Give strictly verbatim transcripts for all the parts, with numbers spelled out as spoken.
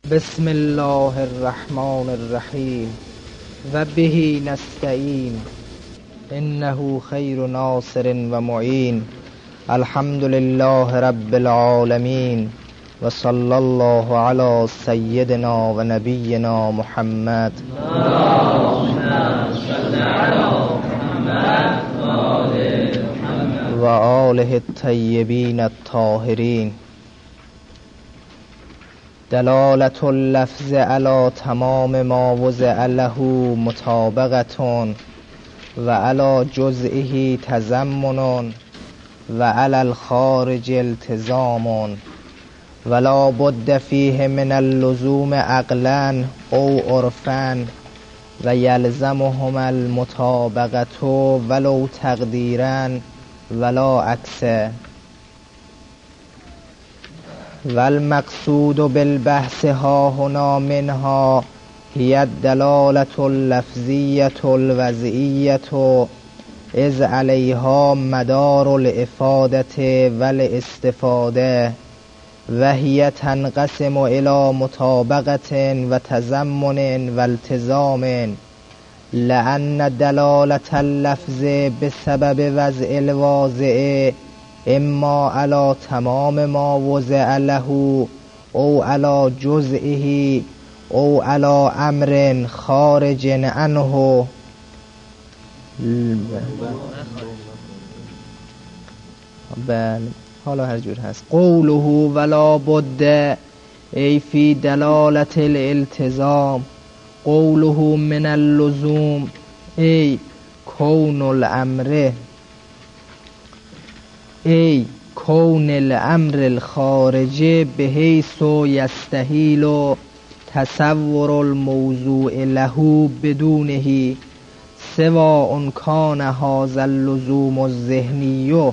بسم الله الرحمن الرحیم و به نستعین انه خیر ناصر و معین. الحمد لله رب العالمین و صلی الله علی سیدنا و نبینا محمد و آله الطیبین الطاهرین. دلالت اللفظ علی تمام ما وضع له مطابقتون و علی جزئه تضمن و علی الخارج التزام ولا بد فیه من اللزوم عقلا او عرفا و یلزمهم المطابقت ولو تقدیرا ولا عکس. والمقصود بالبحث ها هنا منها هي الدلالة اللفظية الوضعية إذ عليها مدار الإفادة والاستفادة وهي تنقسم إلى مطابقة وتضمن والتزام، لأن دلالة اللفظ بسبب وضع الواضع اما على تمام ما وضع له او على جزئه او على امر خارج عنه. بله حالا هر جور هست. قوله ولا بد ای فی دلالت الالتزام، قوله من اللزوم ای کون الامر ای کون الامر الخارج بحیث یستحیل تصور الموضوع له بدونه سواء کان هذا اللزوم الذهنی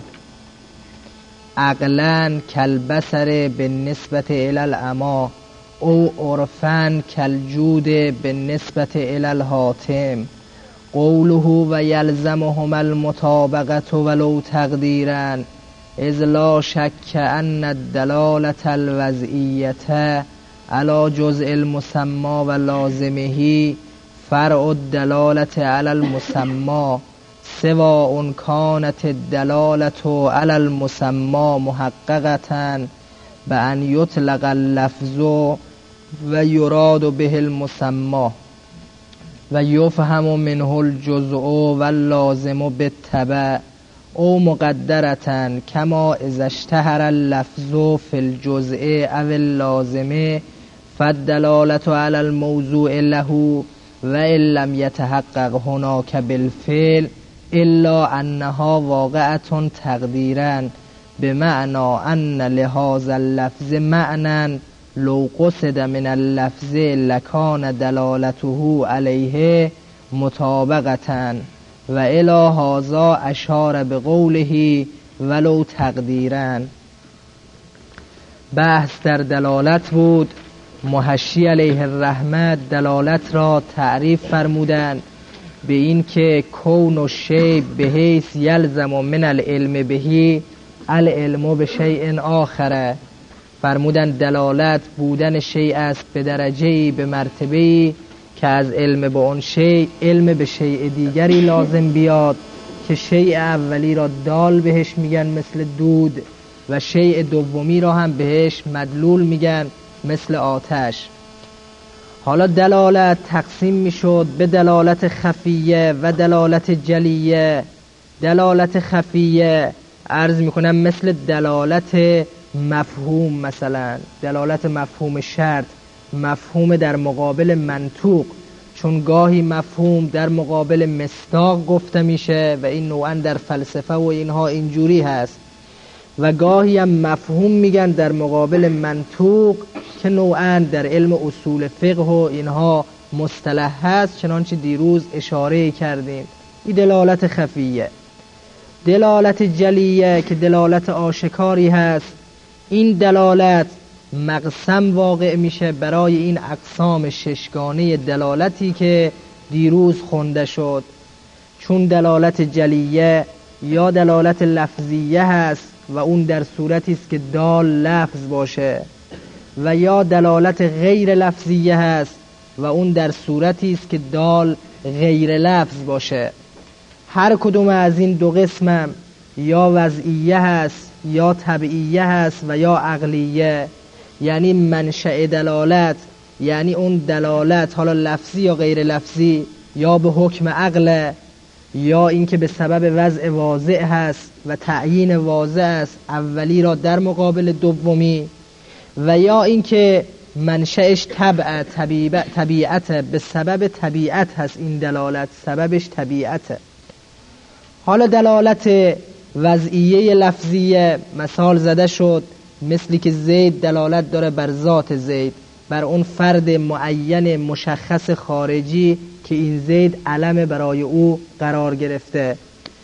عقلا کالبصر بالنسبة الى العمی او عرفا کالجود بالنسبة الى الحاتم. قوله و یلزمهم المطابقة ولو تقدیرا اذ لا شک ان الدلالة الوضعیة على جزء المسمى و لازمه فرع الدلالة على المسمى سواء كانت الدلالة على المسمى محققة بأن يطلق اللفظ و یراد به المسمى و یفهم منه الجزء واللازم بالتبع او مقدرة كما اذا اشتهر اللفظ في الجزء او اللازم فالدلالة على الموضوع له وإن لم يتحقق هناك بالفعل إلا أنها واقعة تقديرا بمعنى أن لهذا اللفظ معنى لو قصد من اللفظ لكان دلالته عليه مطابقة و الى هذا اشار بقوله ولو تقدیرا. بحث در دلالت بود. محشی علیه الرحمت دلالت را تعریف فرمودند به این که کون و شیء به حیث یلزم من العلم بهی العلم به شیء آخره. فرمودند دلالت بودن شیء است به درجه‌ای به مرتبه‌ای که از علم به اون شیء علم به شیء دیگری لازم بیاد که شیء اولی را دال بهش میگن مثل دود و شیء دومی را هم بهش مدلول میگن مثل آتش. حالا دلالت تقسیم میشد به دلالت خفیه و دلالت جلیه. دلالت خفیه عرض میکنم مثل دلالت مفهوم، مثلا دلالت مفهوم شرط، مفهوم در مقابل منطوق، چون گاهی مفهوم در مقابل مصداق گفته میشه و این نوعا در فلسفه و اینها اینجوری هست، و گاهی هم مفهوم میگن در مقابل منطوق که نوعا در علم اصول فقه و اینها مصطلح هست، چنانچه دیروز اشاره کردیم. این دلالت خفیه. دلالت جلیه که دلالت آشکاری هست، این دلالت مقسم واقع میشه برای این اقسام ششگانه دلالتی که دیروز خونده شد. چون دلالت جلیه یا دلالت لفظیه هست و اون در صورتی است که دال لفظ باشه و یا دلالت غیر لفظیه هست و اون در صورتی است که دال غیر لفظ باشه. هر کدوم از این دو قسمم یا وضعیه هست یا طبعیه هست و یا عقلیه. یعنی منشأ دلالت، یعنی اون دلالت حالا لفظی یا غیر لفظی، یا به حکم عقل، یا اینکه به سبب وضع واضع هست و تعیین واضع است اولی را در مقابل دومی، و یا اینکه منشأش طبع طبیعت، به سبب طبیعت هست. این دلالت سببش طبیعته. حالا دلالت وضعیه لفظیه مثال زده شد، مثلی که زید دلالت داره بر ذات زید، بر اون فرد معین مشخص خارجی که این زید علم برای او قرار گرفته.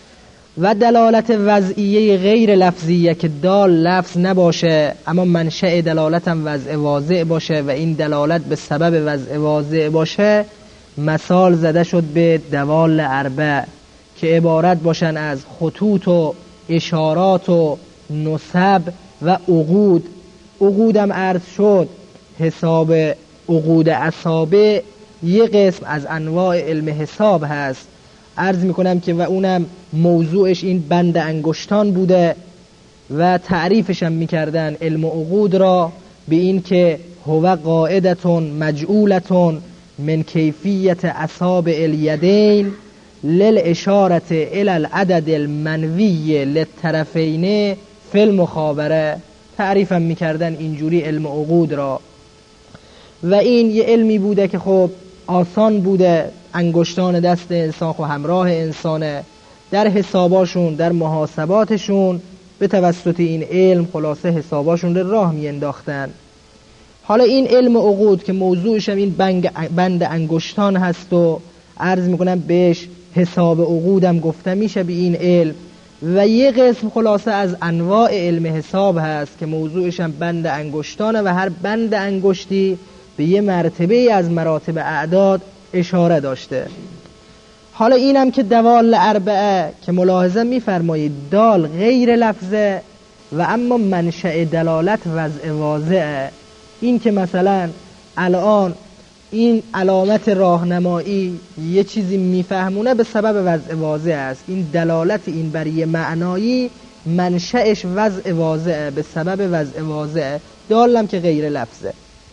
و دلالت وضعیه غیر لفظیه که دال لفظ نباشه اما منشأ دلالت هم وضع واضع باشه و این دلالت به سبب وضع واضع باشه، مثال زده شد به دوال اربع که عبارت باشن از خطوط و اشارات و نسب و عقود. عقودم عرض شد، حساب عقود اصابع یه قسم از انواع علم حساب هست، عرض میکنم که و اونم موضوعش این بند انگشتان بوده و تعریفش هم میکردن علم عقود را به این که هو قاعدتون مجعولتون من کیفیت اصابع الیدین للاشارت الى العدد المنوی للطرفین فی المخابره. تعریف هم میکردن اینجوری علم عقود را. و این یه علمی بوده که خب آسان بوده، انگشتان دست انسان خب همراه انسانه، در حساباشون در محاسباتشون به توسط این علم خلاصه حساباشون رو راه می انداختن. حالا این علم عقود که موضوعش هم این بند انگشتان هست و عرض میکنم بهش حساب عقودم گفته میشه به این علم، و یه قسم خلاصه از انواع علم حساب هست که موضوعش هم بند انگشتانه و هر بند انگشتی به یه مرتبه از مراتب اعداد اشاره داشته. حالا اینم که دوال اربعه که ملاحظه میفرمایید دال غیر لفظه و اما منشأ دلالت وضع واضعه. این که مثلا الان این علامت راهنمایی یه چیزی میفهمونه به سبب وضع واضع است، این دلالت این بر یه معنایی منشأش وضع واضعه به سبب وضع واضعه. دالم که غیر لفظه.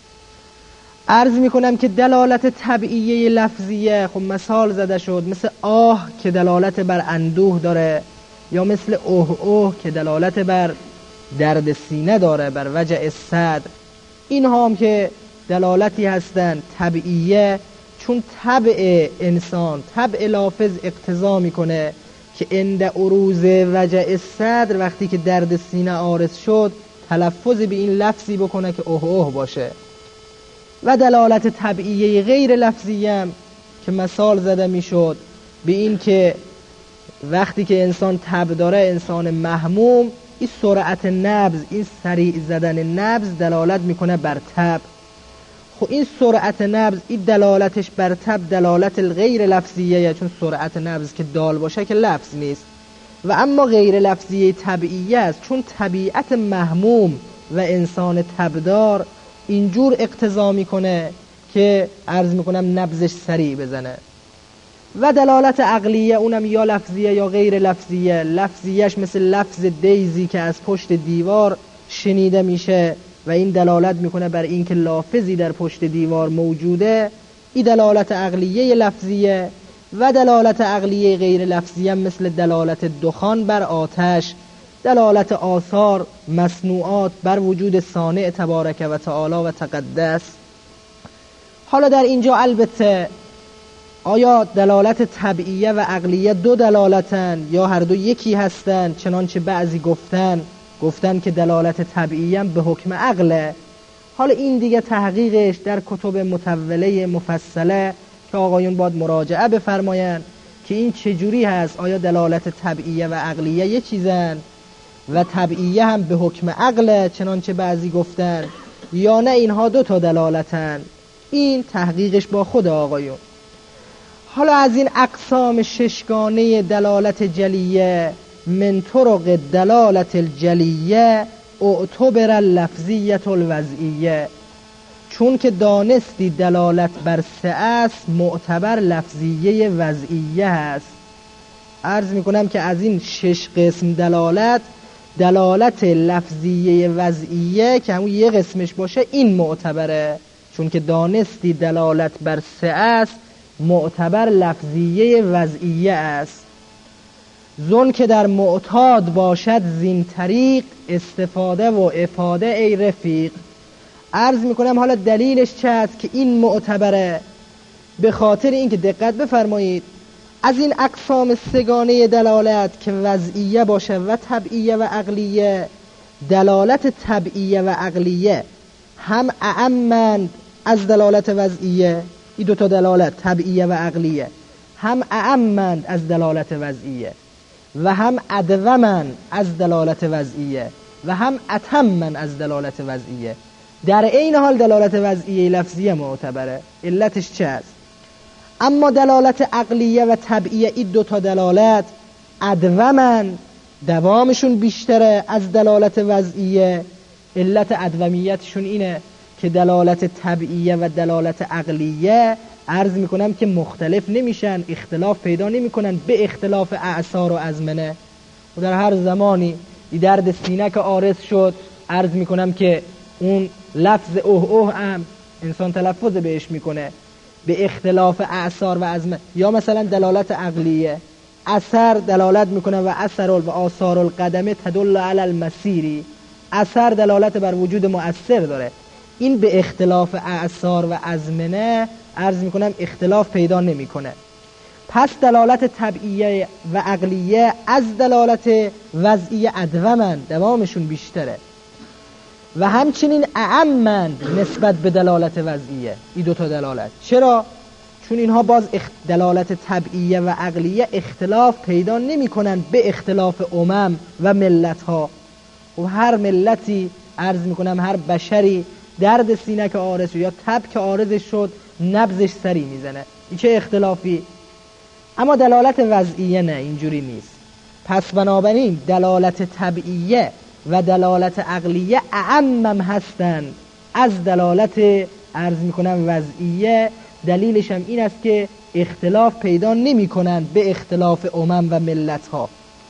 عرض میکنم که دلالت طبعیه لفظیه خب مثال زده شد، مثل آه که دلالت بر اندوه داره، یا مثل اوه اوه که دلالت بر درد سینه داره، بر وجع صدر. این هم که دلالتی هستن طبعیه، چون طبع انسان طبع لافظ اقتضا میکنه که عند عروض وجع صدر وقتی که درد سینه عارض شد تلفظ به این لفظی بکنه که اوه اوه باشه. و دلالت طبعیه غیر لفظیم که مثال زده میشد به این که وقتی که انسان تب داره، انسان محموم، این سرعت نبض، این سریع زدن نبض دلالت میکنه بر تب. خب این سرعت نبض این دلالتش بر تب دلالت غیر لفظیه، چون سرعت نبض که دال باشه که لفظ نیست. و اما غیر لفظیه طبیعیه است، چون طبیعت محموم و انسان تبدار اینجور اقتضا میکنه که عرض میکنم نبضش سریع بزنه. و دلالت عقلیه اونم یا لفظیه یا غیر لفظیه. لفظیش مثل لفظ دیزی که از پشت دیوار شنیده میشه و این دلالت میکنه بر این که لافظی در پشت دیوار موجوده، این دلالت عقلیه لفظیه. و دلالت عقلیه غیر لفظیه مثل دلالت دخان بر آتش، دلالت آثار مصنوعات بر وجود صانع تبارک و تعالی و تقدس. حالا در اینجا البته آیا دلالت طبعیه و عقلیه دو دلالتن یا هر دو یکی هستن؟ چنانچه بعضی گفتن گفتن که دلالت طبعیه به حکم عقله. حالا این دیگه تحقیقش در کتب متوله مفصله که آقایون باید مراجعه بفرماین که این چجوری هست، آیا دلالت طبعیه و عقلیه یه چیزن و طبعیه هم به حکم عقله چنانچه بعضی گفتن، یا نه اینها دو تا دلالتن؟ این تحقیقش با خود آقایون. حالا از این اقسام ششگانه دلالت جلیه، من طرق دلالت الجلیه اعتبر اللفظیت الوضعیه، چون که دانستی دلالت بر سه است معتبر لفظیه وضعیه هست. عرض میکنم که از این شش قسم دلالت، دلالت لفظیه وضعیه که همون یه قسمش باشه این معتبره، چون که دانستی دلالت بر سه است معتبر لفظیه وضعیه است. زن که در معتاد باشد زین طریق استفاده و افاده ای رفیق. عرض میکنم حالا دلیلش چه است که این معتبره؟ به خاطر اینکه دقت بفرمایید از این اقسام سگانه دلالت که وضعیه باشه و طبعیه و عقلیه، دلالت طبعیه و عقلیه هم اعمند از دلالت وضعیه، این دوتا دلالت طبعیه و عقلیه هم اعمند از دلالت وضعیه و هم ادومند از دلالت وضعیه و هم اتمند از دلالت وضعیه. در این حال دلالت وضعیه لفظیه معتبره. علتش چه است؟ اما دلالت عقلیه و طبعیه این دوتا دلالت ادومند، دوامشون بیشتره از دلالت وضعیه. علت ادومیتشون اینه که دلالت طبعیه و دلالت عقلیه عرض میکنم که مختلف نمیشن، اختلاف پیدا نمیکنن به اختلاف اعصار و ازمنه. و در هر زمانی درد سینه که عارض شد عرض میکنم که اون لفظ اوه اوه هم انسان تلفظ بهش میکنه به اختلاف اعصار و ازمنه. یا مثلا دلالت عقلیه اثر دلالت میکنه و اثر و آثار القدمه تدل علی المسیری، اثر دلالت بر وجود مؤثر داره. این به اختلاف اعصار و ازمنه عرض میکنم اختلاف پیدا نمیکنه. پس دلالت طبعیه و عقلیه از دلالت وضعیه ادومند، دوامشون بیشتره و همچنین اعمند نسبت به دلالت وضعیه. این دوتا دلالت چرا؟ چون اینها باز دلالت طبعیه و عقلیه اختلاف پیدا نمی کنن به اختلاف امم و ملت ها. و هر ملتی عرض میکنم هر بشری درد سینه که عارض شد یا تب که عارض شد نبضش سری میزنه، این چه اختلافی. اما دلالت وضعیه نه، اینجوری نیست. پس بنابراین دلالت طبعیه و دلالت عقلیه اعمم هستند از دلالت عرض میکنم وضعیه. دلیلش هم این است که اختلاف پیدا نمی کنند به اختلاف امم و ملت ها.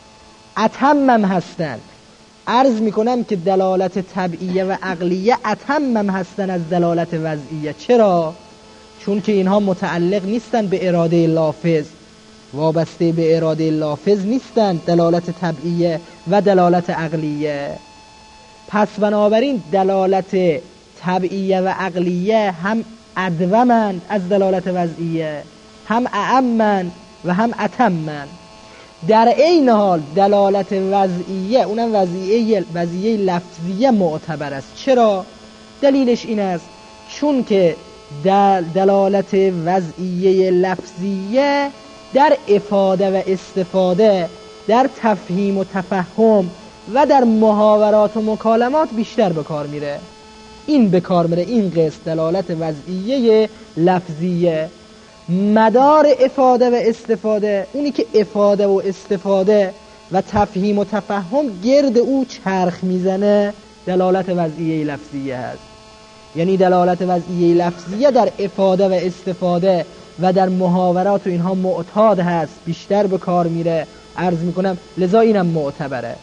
اتمم هستند، عرض میکنم که دلالت طبعیه و عقلیه اتمم هستند از دلالت وضعیه. چرا؟ چون که اینها متعلق نیستند به اراده لافظ، وابسته به اراده لافظ نیستند دلالت طبعیه و دلالت عقلیه. پس بنابراین دلالت طبعیه و عقلیه هم ادومند از دلالت وضعیه، هم اعمند و هم اتمند. در این حال دلالت وضعیه اونم وضعیه وضعیه لفظیه معتبر است. چرا؟ دلیلش این است چون که دل دلالت وضعیه لفظیه در افاده و استفاده، در تفهیم و تفهم و در محاورات و مکالمات بیشتر به کار میره. این به کار میره، این قسم دلالت وضعیه لفظیه. مدار افاده و استفاده، اونی که افاده و استفاده و تفهیم و تفهم گرد او چرخ میزنه، دلالت وضعیه لفظیه هست. یعنی دلالت وضعیه لفظیه در افاده و استفاده و در محاورات و اینها معتاد هست، بیشتر به کار میره. عرض میکنم لذا اینم معتبره.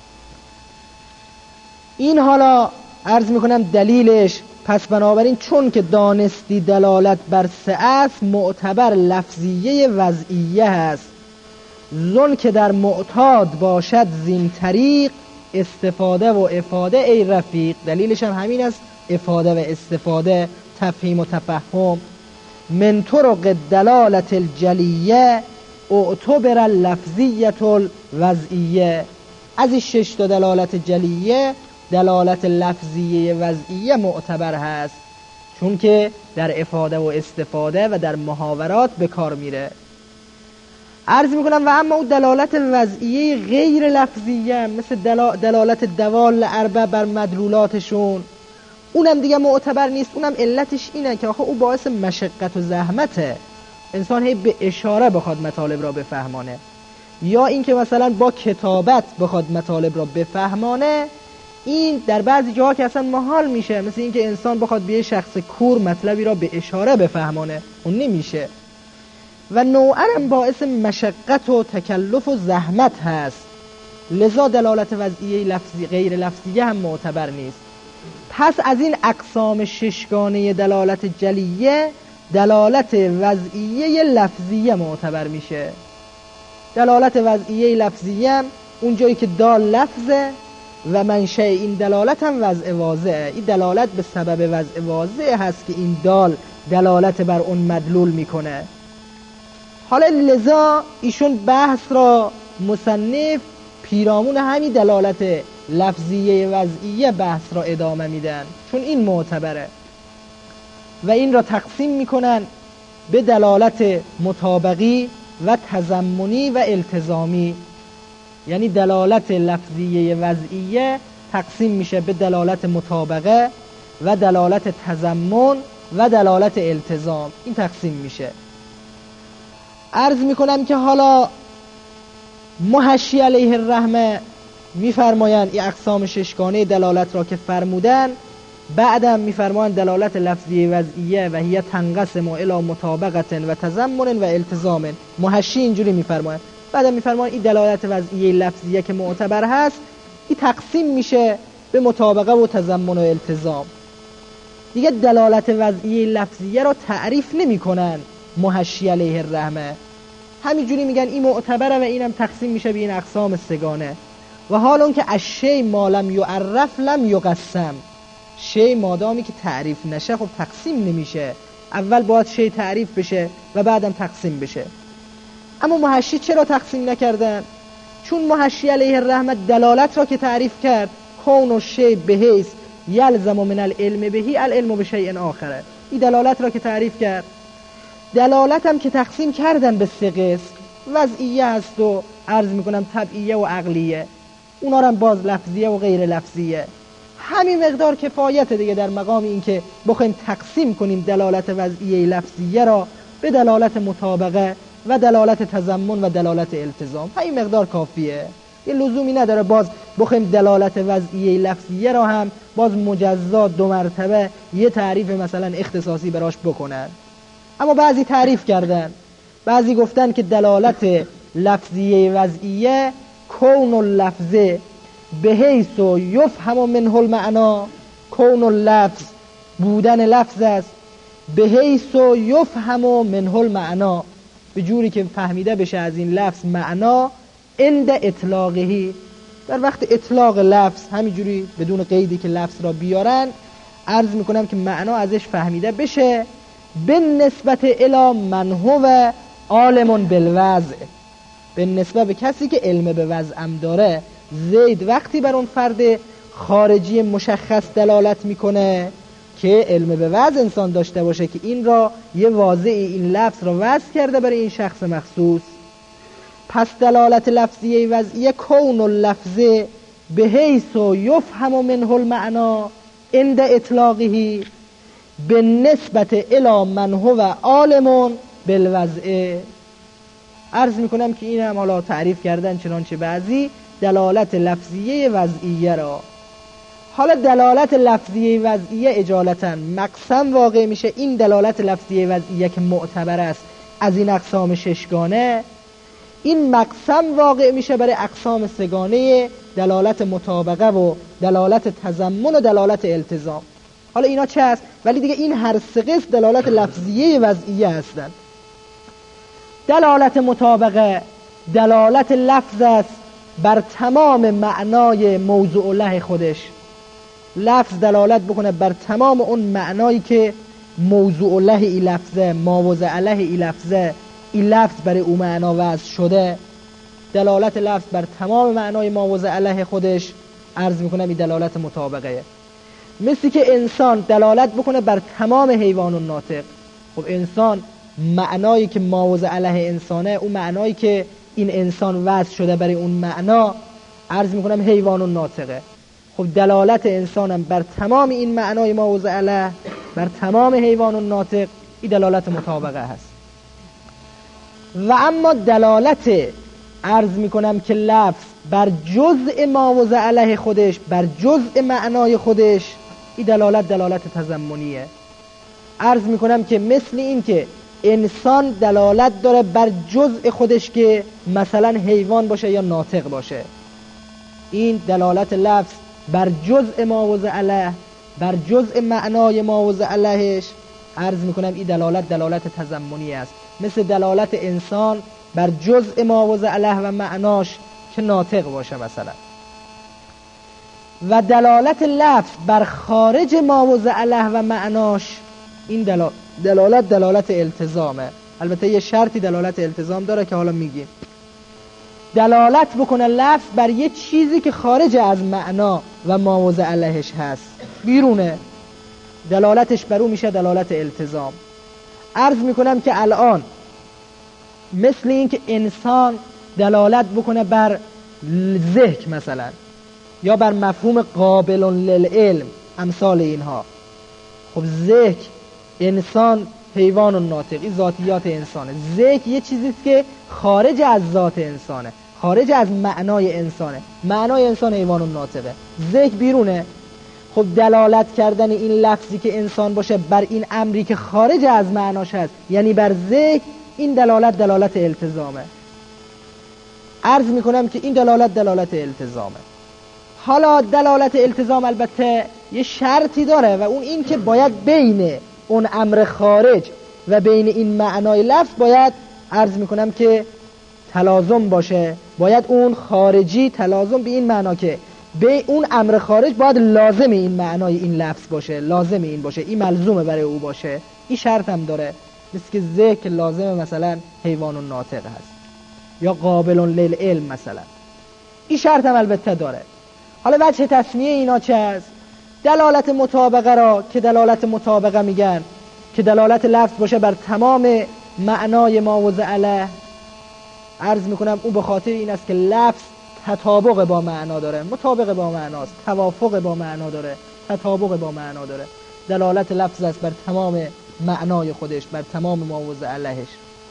این حالا عرض میکنم دلیلش، پس بنابراین چون که دانستی دلالت بر سه است معتبر لفظیه وضعیه هست. زن که در معتاد باشد زین طریق استفاده و افاده ای رفیق. دلیلش هم همین است، افاده و استفاده، تفهیم و تفهم. من طرق دلالت الجلیه اعتبر لفظیت الوضعیه. از این شش تا دلالت جلیه دلالت لفظیه وضعیه معتبر هست، چون که در افاده و استفاده و در محاورات به کار میره. عرض میکنم و اما اون دلالت وضعیه غیر لفظیه مثل دلالت دوال اربع بر مدلولاتشون، اونم دیگه معتبر نیست. اونم علتش اینه که آخه او باعث مشقت و زحمته، انسان هی به اشاره بخواد مطالب را بفهمانه، یا اینکه مثلا با کتابت بخواد مطالب را بفهمانه. این در بعضی جاها که اصلا محال میشه، مثل اینکه انسان بخواد به شخص کور مطلبی را به اشاره بفهمانه، اون نمیشه. و نوعاً باعث مشقت و تکلف و زحمت هست، لذا دلالت وضعیه لفظی غیر لفظیه هم معتبر نیست. پس از این اقسام ششگانه دلالت جلیه، دلالت وضعیه لفظیه معتبر میشه. دلالت وضعیه لفظیه اون جایی که دال لفظه و منشأ این دلالت هم وضع واضحه. این دلالت به سبب وضع واضح هست که این دال دلالت بر اون مدلول میکنه. حالا لذا ایشون بحث را مصنف پیرامون همین دلالت لفظیه وضعیه بحث را ادامه میدن، چون این معتبره و این را تقسیم میکنن به دلالت مطابقی و تضمنی و التزامی. یعنی دلالت لفظیه وضعیه تقسیم میشه به دلالت مطابقه و دلالت تضمن و دلالت التزام. این تقسیم میشه. عرض میکنم که حالا محشی علیه الرحمه میفرمایند این اقسام ششگانه دلالت را که فرمودن، بعدم میفرمایند دلالت لفظیه وضعیه و هی تنقسم الی مطابقت و تضمن و التزام. محشی اینجوری میفرمایند. بعدم میفرمایند این دلالت وضعیه لفظیه که معتبر هست، این تقسیم میشه به مطابقه و تضمن و التزام. دیگه دلالت وضعیه لفظیه را تعریف نمیکنن محشی علیه الرحمه، همینجوری میگن این معتبره و اینم تقسیم میشه به این اقسام سگانه. و حال اون که الشیء ما لم یعرف لم یقسم، شیء مادامی که تعریف نشه خب تقسیم نمیشه، اول باید شیء تعریف بشه و بعدم تقسیم بشه. اما محشی چرا تقسیم نکردن؟ چون محشی علیه الرحمه دلالت را که تعریف کرد، کون و شیء بحیث یلزم من العلم بهی العلم بشیء آخره، این دلالت را که تعریف کرد، دلالت هم که تقسیم کردن به سه قسم، وضعیه هست و عرض میکنم طبعیه و عقلیه، اونا هم باز لفظیه و غیر لفظیه. همین مقدار کفایت دیگه در مقام این که بخوایم تقسیم کنیم دلالت وضعیه لفظیه را به دلالت مطابقه و دلالت تضمن و دلالت التزام. همین مقدار کافیه، یه لزومی نداره باز بخوایم دلالت وضعیه لفظیه را هم باز مجزا دو مرتبه یه تعریف مثلا اختصاصی براش بکنن. اما بعضی تعریف کردن، بعضی گفتن که دلالت لفظیه وضعیه کون اللفظ بحیث و یفهم منه المعنا، کون اللفظ بودن لفظ است، بحیث و یفهم منه المعنا به جوری که فهمیده بشه از این لفظ معنا، عند اطلاقهی در وقت اطلاق لفظ همینجوری بدون قیدی که لفظ را بیارن، عرض میکنم که معنا ازش فهمیده بشه به نسبت الی من هو عالم بالوضع، به نسبت به کسی که علم به وضعم داره. زید وقتی بر اون فرد خارجی مشخص دلالت میکنه که علم به وضع انسان داشته باشه که این را یه واضعی این لفظ را وضع کرده برای این شخص مخصوص. پس دلالت لفظیه وضعیه کون اللفظ بحیث و یفهم منه المعنا عند اطلاقه به نسبت الی من هو عالم بالوضع. عرض میکنم که این هم حالا تعریف کردن چنانچه بعضی دلالت لفظیه وضعیه را. حالا دلالت لفظیه وضعیه اجالتا مقسم واقع میشه. این دلالت لفظیه وضعیه که معتبر است از این اقسام ششگانه، این مقسم واقع میشه برای اقسام سگانه دلالت مطابقه و دلالت تضمن و دلالت التزام. حالا اینا چه هست؟ ولی دیگه این هر سه قسم دلالت لفظیه وضعیه هستند. دلالت مطابقه دلالت لفظ است بر تمام معنای موضوع له خودش. لفظ دلالت بکنه بر تمام اون معنایی که موضوع له ای لفظه، ماوضع له ای لفظه، این لفظ برای او معنا وضع شده. دلالت لفظ بر تمام معنای ماوضع له خودش، عرض میکنم این دلالت مطابقه. مثل که انسان دلالت بکنه بر تمام حیوان و ناطق. خب انسان معنایی که ماوضع له انسانه، اون معنایی که این انسان وضع شده برای اون معنا، عرض میکنم حیوان و ناطقه. خب دلالت انسانم بر تمام این معنای ماوضع له، بر تمام حیوان و ناطق، این دلالت مطابقه هست. و اما دلالت عرض میکنم که لفظ بر جزء ما وضع علیه خودش، بر جزء معنای خودش، این دلالت دلالت تضمنیه. عرض میکنم که مثل این که انسان دلالت داره بر جزء خودش که مثلا حیوان باشه یا ناطق باشه، این دلالت لفظ بر جزء ما وضع علیه، بر جزء معنای ما وضع علیهش، عرض میکنم این دلالت دلالت تضمنی است. مثل دلالت انسان بر جزء ما وضع علیه و معناش که ناطق باشه مثلا. و دلالت لفظ بر خارج ما وضع علیه و معناش، این دلالت دلالت دلالت التزامه. البته یه شرطی دلالت التزام داره که حالا میگیم. دلالت بکنه لفظ بر یه چیزی که خارج از معنا و ما وضع علیهش هست، بیرونه، دلالتش بر اون میشه دلالت التزام. عرض میکنم که الان مثل این که انسان دلالت بکنه بر ذهن مثلا، یا بر مفهوم قابل للعلم، امثال اینها. خب ذهن، انسان، حیوان و ناطقی ذاتیات انسانه. ذهن یه چیزیست که خارج از ذات انسانه، خارج از معنای انسانه. معنای انسان حیوان و ناطقه، ذهن بیرونه. خب دلالت کردن این لفظی که انسان باشه بر این امری که خارج از معناش هست، یعنی بر ذهن، این دلالت دلالت التزامه. عرض میکنم که این دلالت دلالت التزامه. حالا دلالت التزام البته یه شرطی داره و اون این که باید بین اون امر خارج و بین این معنای لفظ باید عرض میکنم که تلازم باشه. باید اون خارجی تلازم به این معنا که به اون امر خارج باید لازم این معنای این لفظ باشه، لازم این باشه، این ملزومه برای او باشه. این شرط هم داره، مثل که ذهن که لازم مثلا حیوان و ناطق هست، یا قابل للعلم مثلا. این شرط هم البته داره. حالا وجه تصمیه اینا چه است؟ دلالت مطابقه را که دلالت مطابقه میگن که دلالت لفظ باشه بر تمام معنای ما وضع علیه. عرض میکنم او به خاطر این است که لفظ تطابق با معنا داره، مطابق با معناست، توافق با معنا داره، تطابق با معنا داره. دلالت لفظ است بر تمام معنای خودش، بر تمام ما وضع علیهش.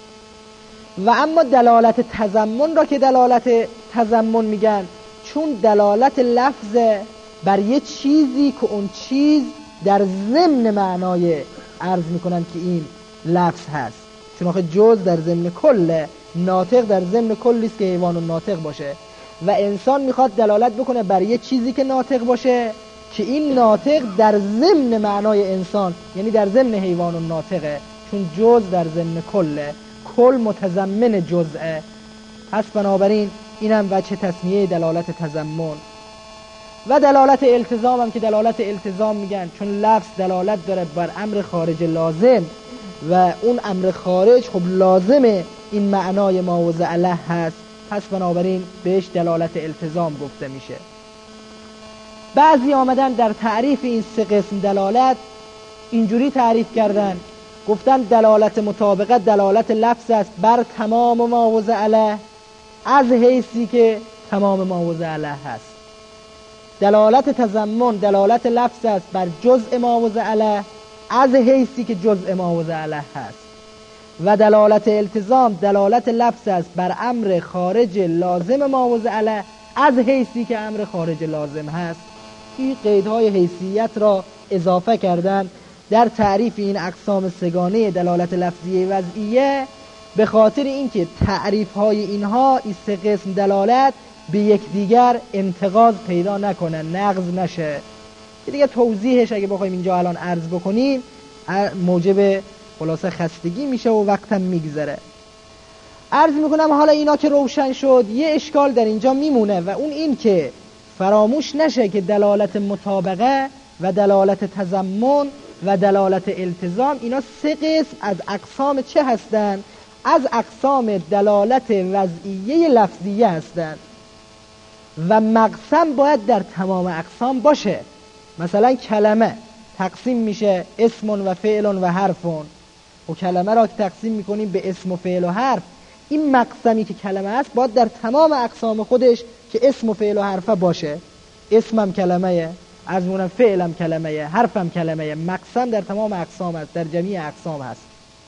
و اما دلالت تضمن را که دلالت تضمن میگن، چون دلالت لفظ بر یه چیزی که اون چیز در ضمن معنای عرض میکنن که این لفظ هست. چون آخه جز در ضمن کله، ناطق در ضمن کلیست که حیوان و ناطق باشه، و انسان میخواد دلالت بکنه بر یه چیزی که ناطق باشه که این ناطق در ضمن معنای انسان، یعنی در ضمن حیوان و ناطقه. چون جز در ضمن کله، کل متضمن جزءه. پس بنابراین اینم وجه تسمیه دلالت تضمن. و دلالت التزام هم که دلالت التزام میگن چون لفظ دلالت داره بر امر خارج لازم و اون امر خارج خب لازم این معنای ما وضع علیه هست، پس بنابراین بهش دلالت التزام گفته میشه. بعضی آمدن در تعریف این سه قسم دلالت اینجوری تعریف کردن، گفتن دلالت مطابقت دلالت لفظ است بر تمام ما وضع علیه، از حیثی که تمام ما وضع علیه هست. دلالت تضمن دلالت لفظ است بر جزء ما وضع علیه، از حیثی که جزء ما وضع علیه هست. و دلالت التزام دلالت لفظ است بر امر خارج لازم ما وضع علیه، از حیثی که امر خارج لازم هست. این قیدهای حیثیت را اضافه کردن در تعریف این اقسام سگانه دلالت لفظیه وضعیه، به خاطر اینکه تعریف های اینها این سه قسم دلالت به یکدیگر انتقاض پیدا نکنه، نقض نشه. دیگه توضیحش اگه بخوایم اینجا الان عرض بکنیم موجب خلاصه خستگی میشه و وقتم میگذره. عرض میکنم حالا اینا که روشن شد، یه اشکال در اینجا میمونه و اون این که فراموش نشه که دلالت مطابقه و دلالت تضمن و دلالت التزام اینا سه قسم از اقسام چه هستن؟ از اقسام دلالت وضعیه لفظیه هستن و مقسم باید در تمام اقسام باشه. مثلا کلمه تقسیم میشه اسم و فعل و حرف، و کلمه را که تقسیم میکنیم به اسم و فعل و حرف، این مقسمی که کلمه است باید در تمام اقسام خودش که اسم و فعل و حرف باشه. اسمم کلمه، از مونم فعلم کلمه، حرفم کلمه، مقسم در تمام اقسام است، در جمیع اقسام هست.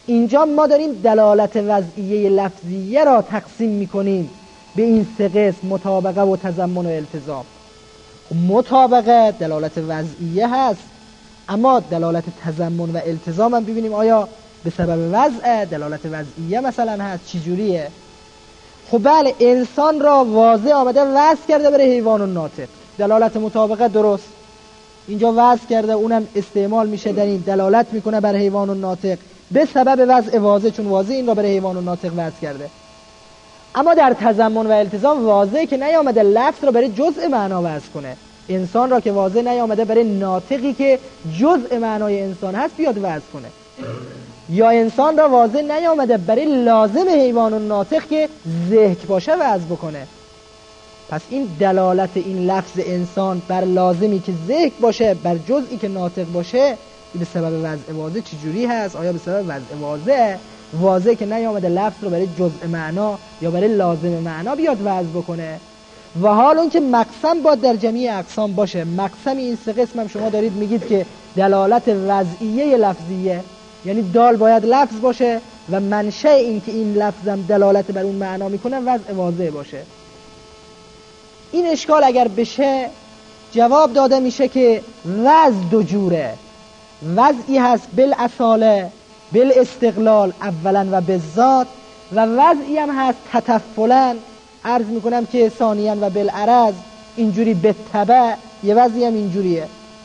اینجا ما داریم دلالت وضعیه لفظیه را تقسیم میکنیم به این سه قسم: مطابقه و تضمن و التزام. مطابقه دلالت وضعیه هست، اما دلالت تضمن و التزام هم ببینیم آیا به سبب وضع دلالت وضعیه مثلا هست چی جوریه؟ خب بله، انسان را واضح آمده وضع کرده برای حیوان و ناطق، دلالت مطابقه درست، اینجا وضع کرده، اونم استعمال میشه در این دلالت میکنه بر حیوان و ناطق به سبب وضع واضح، چون واضح این را برای حیوان و ناطق وضع کرده. اما در تضمن و التزام واضحه که نیامده لفظ را برای جزء معنا وضع کنه، انسان را که واضح نیامده برای ناطقی که جزء معنای انسان هست بیاد وضع کنه، یا انسان را واضح نیامده برای لازم حیوان و ناطق که ذکر باشه وضع بکنه. پس این دلالت این لفظ انسان بر لازمی که ذکر باشه بر جزئی که ناطق باشه به سبب وضع واضح چجوری هست؟ آیا به سبب وضع واضح واضح که نیامده لفظ رو برای جزء معنا یا برای لازم معنا بیاد وضع بکنه؟ و حال اون که مقسم باید در جمیع اقسام باشه. مقسم این سه قسم هم شما دارید میگید که دلالت وضعیه لفظیه، یعنی دال باید لفظ باشه و منشأ این که این لفظ هم دلالت بر اون معنا میکنه وضع واضح باشه. این اشکال اگر بشه جواب داده میشه که وضع دو جوره، وضعی هست بالاصاله بالاستقلال اولا و بالذات، و وضعی هم هست تطفلا، عرض میکنم که ثانیا و بالعرض، اینجوری به تبع، یه وضعی هم اینجوریه.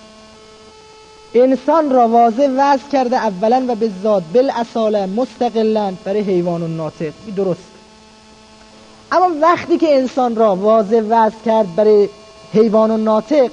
انسان را واضح وضع کرده اولا و بالذات بالاصاله مستقلا برای حیوان و ناطق، این درست. اما وقتی که انسان را واضح وضع کرد برای حیوان و ناطق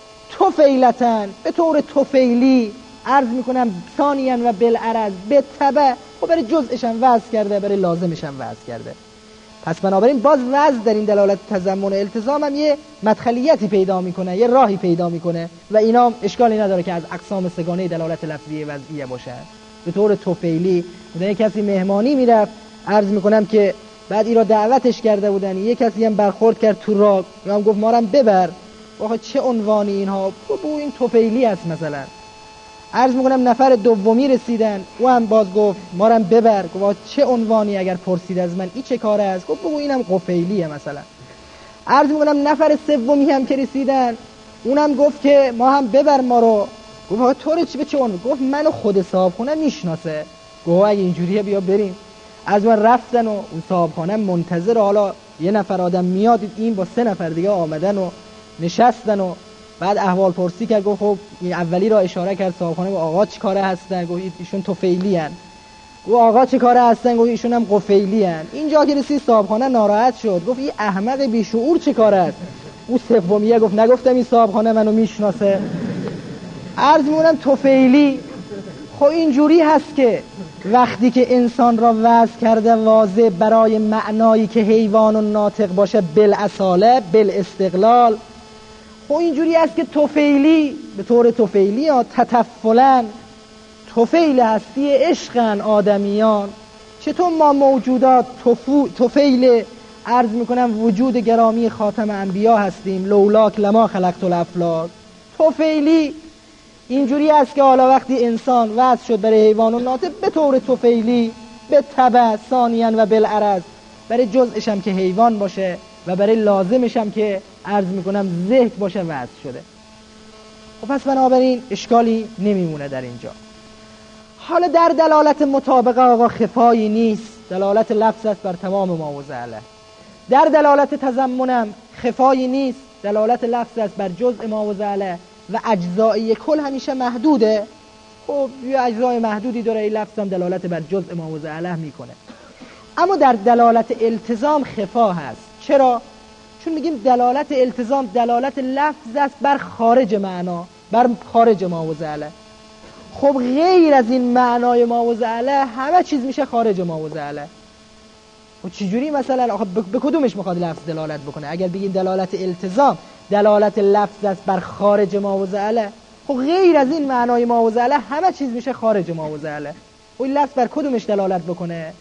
طفیلتن، به طور طفیلی، عرض میکنم ثانیا و بالعرض به تبع، و برای جزءش هم وضع کرده، برای لازمش هم وضع کرده. پس بنابراین باز وضع در این دلالت تضمن و التزام هم یه مدخلیتی پیدا میکنه، یه راهی پیدا میکنه، و اینا اشکالی نداره که از اقسام سگانه دلالت لفظی وضعیه باشن. به طور طفیلی بودن، یک کسی مهمانی میرفت، عرض میکنم که بعد ای را دعوتش کرده بودن، یک کسی هم برخورد کرد تو راه، یا هم گفت ما رو ببر، آخه چه عنوانی اینها؟ بو این طفیلی است مثلا. عرض میکنم نفر دومی رسیدن، او هم باز گفت ما رو ببر، گفت چه عنوانی؟ اگر پرسید از من این چه کاره است؟ گفت بگو اینم قفیلیه مثلا. عرض میکنم نفر سومی هم که رسیدن، اونم گفت که ما هم ببر ما رو، گفت تو رو چی به چه عنوان؟ گفت منو خود صاحبخونه میشناسه. گفت اگه اینجوریه بیا بریم. از من رفتن و اون صاحبخانه منتظر حالا یه نفر آدم میاد، این با سه نفر دیگه آمدن و نشستن و بعد احوال پرسی کرد. گفت خب اولی را اشاره کرد صاحبخانه، گفت آقا چه کاره هستن؟ گفت ایشون طفیلی ان. گفت آقا چه کاره هستن؟ گفت ایشون هم قفیلی ان. اینجا که رسید صاحبخانه ناراحت شد، گفت این احمق بیشعور چه کاره است؟ اون سومیه گفت نگفتم این صاحبخانه منو میشناسه؟ عرض می‌کنم طفیلی. خب اینجوری هست که وقتی که انسان را وضع کرده واضح برای معنایی که حیوان و ناطق باشه بالاصاله بالاستقلال، خب اینجوری هست که طفیلی به طور طفیلی یا تطفلا، طفیل هستی عشقن آدمیان. چطور ما موجودات طفیل عرض میکنم وجود گرامی خاتم انبیا هستیم، لولاک لما خلقت الافلاک. طفیلی اینجوری است که حالا وقتی انسان وضع شد برای حیوان و ناطق به طور طفیلی به تبع ثانیا و بالعرض، برای جزءش هم که حیوان باشه و برای لازمش هم که عرض میکنم ذکر باشه وضع شده. خب پس بنابراین اشکالی نمیمونه در اینجا. حالا در دلالت مطابقه آقا خفایی نیست، دلالت لفظ است بر تمام ما وضعله. در دلالت تضمنم خفایی نیست، دلالت لفظ است بر جزء ما وضعله و اجزایی کل همیشه محدوده. خب یه اجزای محدودی داره، این لفظ هم دلالت بر جزء ما وضعله میکنه. اما در دلالت التزام خفا هست. چرا؟ چون میگیم دلالت التزام دلالت لفظ است بر خارج معنا، بر خارج ما وضعله. خب غیر از این معنای ما وضعله همه چیز میشه خارج ما وضعله. و چجوری مثلا آخه به کدومش میخواد لفظ دلالت بکنه؟ اگر بگیم دلالت التزام دلالت لفظ است بر خارج ما وضعله، خب غیر از این معنای ما وضعله همه چیز میشه خارج ما وضعله. و این لفظ بر کدومش دلالت بکنه؟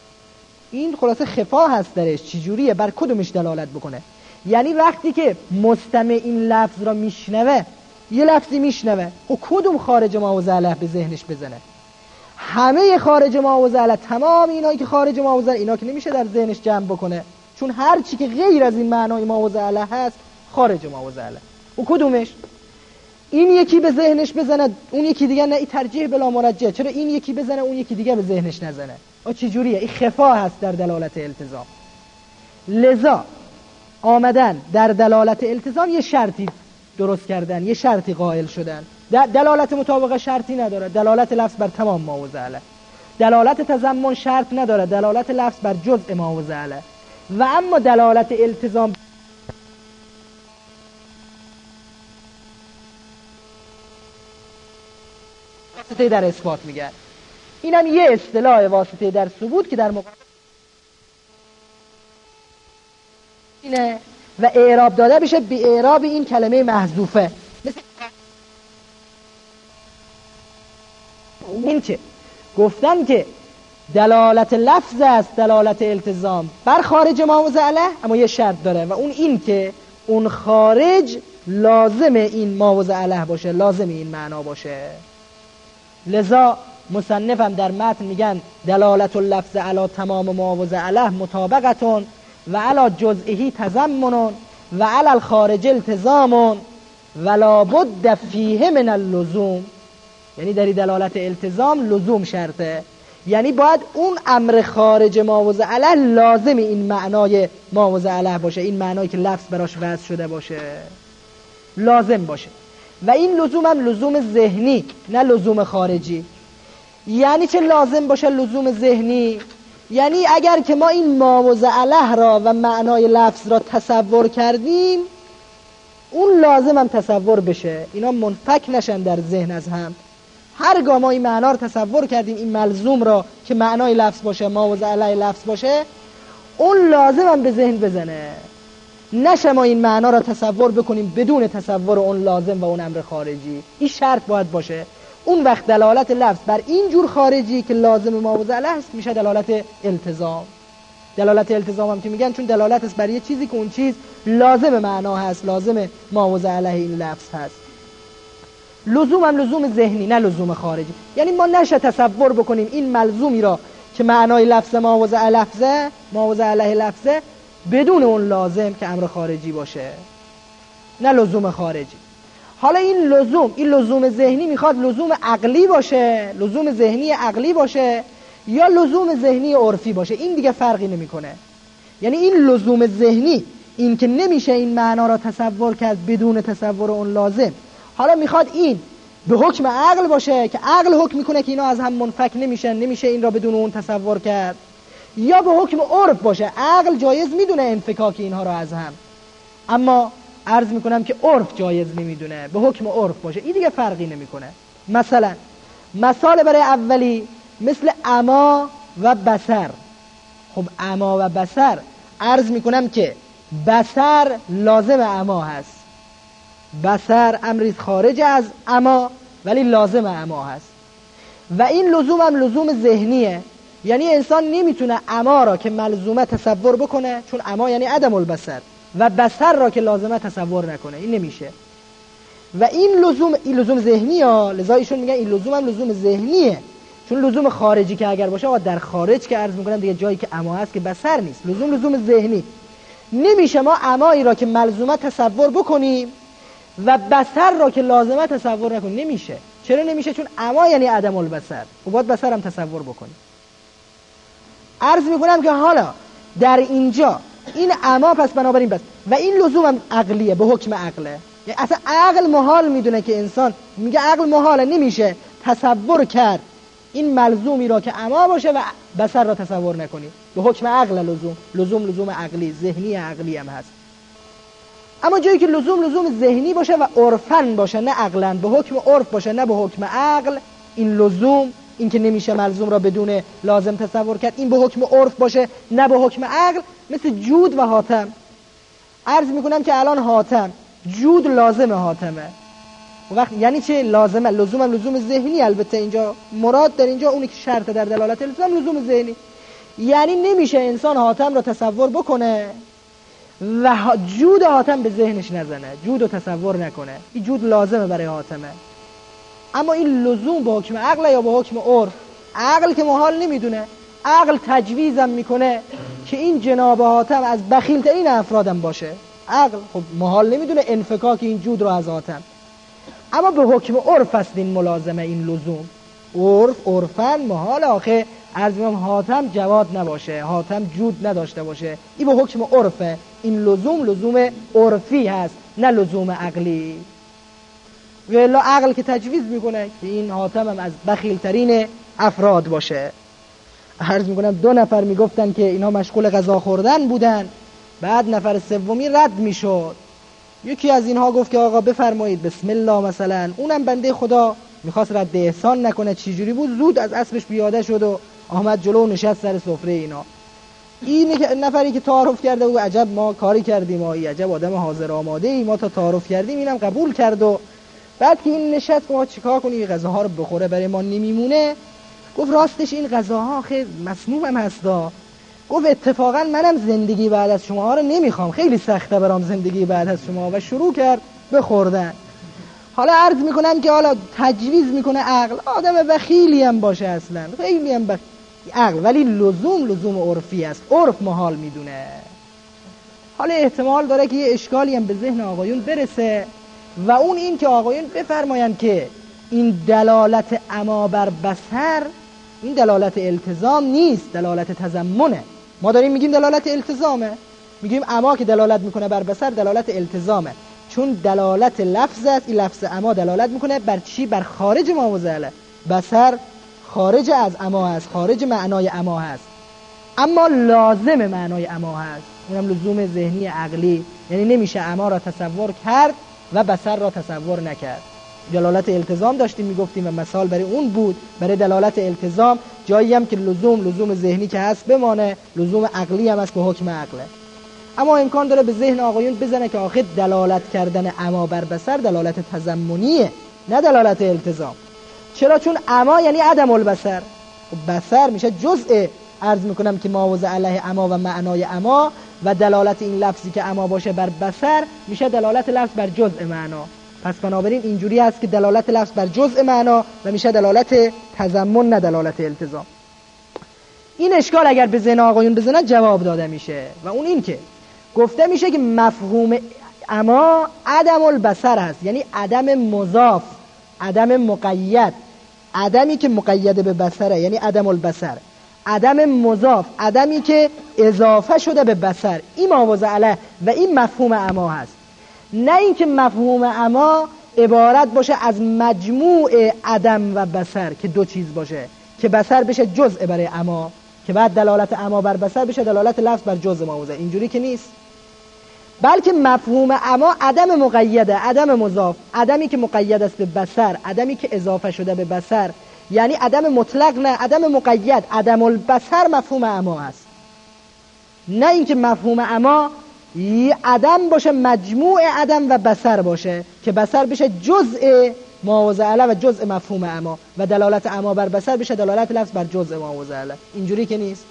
این خلاصه خفا هست درش. چجوریه بر کدومش دلالت بکنه؟ یعنی وقتی که مستمع این لفظ را میشنوه، یه لفظی میشنوه، خب کدوم خارج ما وضعله به ذهنش بزنه؟ همه خارج ماوزعله، تمام اینایی که خارج ماوزعله، اینا که نمیشه در ذهنش جمع بکنه، چون هر چی که غیر از این معنای ماوزعله هست خارج ماوزعله. و کدومش؟ این یکی به ذهنش بزنه اون یکی دیگه نه، این ترجیح بلا مرجح. چرا این یکی بزنه اون یکی دیگه به ذهنش نزنه؟ آ چه جوریه؟ این خفا هست در دلالت التزام. لذا آمدن در دلالت التزام یه شرطی درست کردن، یه شرطی قائل شدن. دلالت مطابقه شرطی نداره، دلالت لفظ بر تمام ماوزعله. دلالت تضمن شرط نداره، دلالت لفظ بر جزء ماوزعله. و اما دلالت التزام واسطه در اثبات میگن. اینم یه اصطلاح واسطه در ثبوت که در مقابل اینه و اعراب داده بشه به اعراب این کلمه محذوفه. مثل این که گفتن که دلالت لفظ است دلالت التزام بر خارج ماوزعله، اما یه شرط داره و اون این که اون خارج لازم این ماوزعله باشه، لازم این معنا باشه. لذا مصنفم در متن میگن دلالت اللفظ علی تمام ماوزعله مطابقتون و علی جزئه تضمن و علی الخارج التزام ولا بد فیه من اللزوم. یعنی در دلالت التزام لزوم شرطه، یعنی باید اون امر خارج ماوزعله لازم این معنای ماوزعله باشه، این معنایی که لفظ براش وضع شده باشه لازم باشه. و این لزوم هم لزوم ذهنی نه لزوم خارجی. یعنی چه لازم باشه لزوم ذهنی؟ یعنی اگر که ما این ماوزعله را و معنای لفظ را تصور کردیم اون لازم هم تصور بشه، اینا منفک نشن در ذهن از هم. هرگاه ما این معنا رو تصور کردیم، این ملزوم را که معنای لفظ باشه، ماوزعله لفظ باشه، اون لازم هم به ذهن بزنه. نشه ما این معنا را تصور بکنیم بدون تصور اون لازم و اون امر خارجی. این شرط باید باشه. اون وقت دلالت لفظ بر این جور خارجی که لازم ماوزعله است میشه دلالت التزام. دلالت التزام هم که میگن چون دلالت است بر یه چیزی که اون چیز لازم معنا هست، لازم ماوزعله این لفظ هست. لزوم هم لزوم ذهنی نه لزوم خارجی. یعنی ما نشه تصور بکنیم این ملزومی را که معنای لفظ ماوزعله لفظه ماوزعله لفظه بدون اون لازم که امر خارجی باشه، نه لزوم خارجی. حالا این لزوم این لزوم ذهنی میخواد لزوم عقلی باشه، لزوم ذهنی عقلی باشه یا لزوم ذهنی عرفی باشه، این دیگه فرقی نمیکنه. یعنی این لزوم ذهنی این که نمیشه این معنا را تصور کرد بدون تصور اون لازم. حالا میخواد این به حکم عقل باشه که عقل حکم میکنه که اینا از هم منفک نمیشن، نمیشه این را بدون اون تصور کرد، یا به حکم عرف باشه. عقل جایز میدونه انفکاک اینها را از هم، اما عرض میکنم که عرف جایز نمیدونه، به حکم عرف باشه. این دیگه فرقی نمیکنه. مثلا مثال برای اولی مثل اما و بصر. خب اما و بصر عرض میکنم که بصر لازم اما هست، بصر امری خارج از اما ولی لازم اما هست. و این لزوم هم لزوم ذهنیه، یعنی انسان نمیتونه اما را که ملزومه تصور بکنه، چون اما یعنی عدم البصر، و بصر را که لازمه تصور نکنه، این نمیشه. و این لزوم این لزوم ذهنیه، لذا ایشون میگن این لزوم هم لزوم ذهنیه، چون لزوم خارجی که اگر باشه در خارج که عرض میکنم دیگه جایی که اما هست که بصر نیست، لزوم لزوم ذهنی. نمیشه ما امایی را که ملزومه تصور بکنیم و بصر را که لازمه تصور نکنیم. نمیشه. چرا نمیشه؟ چون اما یعنی عدم البصر و باید بصر هم تصور بکنیم. عرض میکنم که حالا در اینجا این اما پس بنابراین بس و این لزوم هم عقلیه، به حکم عقله. یعنی اصلا عقل محال میدونه که انسان میگه عقل محاله، نمیشه تصور کرد این ملزومی را که اما باشه و بصر را تصور نکنی. به حکم عقل لزوم لزوم لزوم عقلی ذهنی عقلی هم هست. اما جایی که لزوم لزوم ذهنی باشه و عرفن باشه نه عقلن، به حکم عرف باشه نه به حکم عقل، این لزوم این که نمیشه ملزوم را بدون لازم تصور کرد، این به حکم عرف باشه نه به حکم عقل. مثل جود و حاتم. عرض میکنم که الان حاتم جود لازم حاتمه. وقت یعنی چه لازمه؟ لزوم هم لزوم ذهنی. البته اینجا مراد در اینجا اونی که شرط در دلالت الزام لزوم ذهنی، یعنی نمیشه انسان حاتم را تصور بکنه و جود حاتم به ذهنش نزنه، جود رو تصور نکنه. این جود لازمه برای حاتمه، اما این لزوم به حکم عقل یا به حکم عرف. عقل که محال نمیدونه، عقل تجویزم میکنه که این جناب حاتم از بخیلترین افرادم باشه. عقل خب محال نمیدونه انفکاک این جود رو از حاتم، اما به حکم عرف است این ملازمه، این لزوم. عرف عرفن محال آخه از حاتم جواد نباشه، حاتم جود نداشته باشه. این به حکم عرفه، این لزوم لزوم عرفی هست نه لزوم عقلی. ولی عقل که تجویز میکنه که این حاتم هم از بخیلترین افراد باشه. عرض میکنم دو نفر میگفتن که اینها مشغول غذا خوردن بودن، بعد نفر سومی رد میشد. یکی از اینها گفت که آقا بفرمایید بسم الله مثلا، اونم بنده خدا میخواست رد احسان نکنه، چجوری بود زود از اسبش پیاده شد و آمد جلو و نشست سر سفره اینا. این نفری که تعارف کرده بود عجب ما کاری کردیم، ما عجب آدم حاضر آماده ای، ما تا تعارف کردیم اینم قبول کرد. و بعد که این نشست ما چیکار کنیم این غذاها رو بخوره برای ما نمیمونه، گفت راستش این غذاها خیلی مسموم هم هستا. گفت اتفاقا منم زندگی بعد از شما رو نمیخوام، خیلی سخته برام زندگی بعد از شما، و شروع کرد به خوردن. حالا عرض میکنم که حالا تجویز میکنه عقل آدم بخیلی هم باشه، اصلا خیلی هم بخیل عقل، ولی لزوم لزوم عرفی است، عرف محال میدونه. حالا احتمال داره که یه اشکالی هم به ذهن آقایون برسه، و اون این که آقایون بفرماین که این دلالت عما بر بصر این دلالت التزام نیست، دلالت تضمنه. ما داریم میگیم دلالت التزامه، میگیم عما که دلالت میکنه بر بصر دلالت التزامه، چون دلالت لفظ است. این لفظ عما دلالت میکنه بر چی؟ بر خارج ما و زله. بصر خارج از عما هست، خارج معنای عما هست، اما لازم معنای عما هست، اونم لزوم ذهنی عقلی، یعنی نمیشه عما را تصور کرد و بصر را تصور نکرد. دلالت التزام داشتیم میگفتیم و مثال برای اون بود، برای دلالت التزام جایی هم که لزوم لزوم ذهنی که هست بمانه، لزوم عقلی هم هست به حکم عقله. اما امکان داره به ذهن آقایون بزنه که آخه دلالت کردن عما بر بصر دلالت تضمنیه نه دلالت التزام. چرا؟ چون عما یعنی عدم البصر، بصر میشه جزء، عرض میکنم که ما وضع علیه عما و معنای عما، و دلالت این لفظی که عما باشه بر بصر میشه دلالت لفظ بر جزء معنا. پس بنابراین اینجوری هست که دلالت لفظ بر جزء معنا و میشه دلالت تضمن نه دلالت التزام. این اشکال اگر به ذهن آقایون بزنن جواب داده میشه، و اون این که گفته میشه که مفهوم عما عدم البصر هست، یعنی عدم مضاف، عدم مقید، عدمی که مقید به بصره یعنی عدم البصر، عدم مضاف، عدمی که اضافه شده به بصر. این ما وضع علیه و این مفهوم عما هست، نه اینکه مفهوم عما عبارت باشه از مجموع عدم و بصر که دو چیز باشه، که بصر بشه جزء برای عما، که بعد دلالت عما بر بصر بشه دلالت لفظ بر جزء ما وضع. اینجوری که نیست، بلکه مفهوم عما عدم مقیده، عدم مضاف، عدمی که مقید است به بصر، عدمی که اضافه شده به بصر، یعنی عدم مطلق نه عدم مقید، عدم البصر مفهوم عما است. نه اینکه مفهوم عما عدم باشه مجموع عدم و بصر باشه که بصر بشه جزء ما وضع علیه و جزء مفهوم عما، و دلالت عما بر بصر بشه دلالت لفظ بر جزء ما وضع علیه. اینجوری که نیست.